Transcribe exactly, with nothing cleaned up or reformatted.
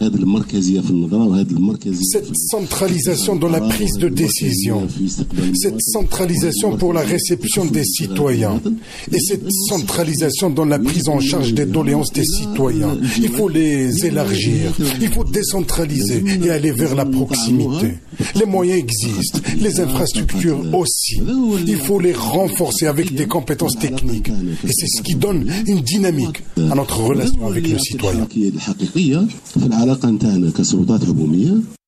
Cette centralisation dans la prise de décision, cette centralisation pour la réception des citoyens et cette centralisation dans la prise en charge des doléances des citoyens, il faut les élargir, il faut décentraliser et aller vers la proximité. Les moyens existent, les infrastructures aussi. Il faut les renforcer avec des compétences techniques. Et c'est ce qui donne une dynamique à notre relation avec le citoyen.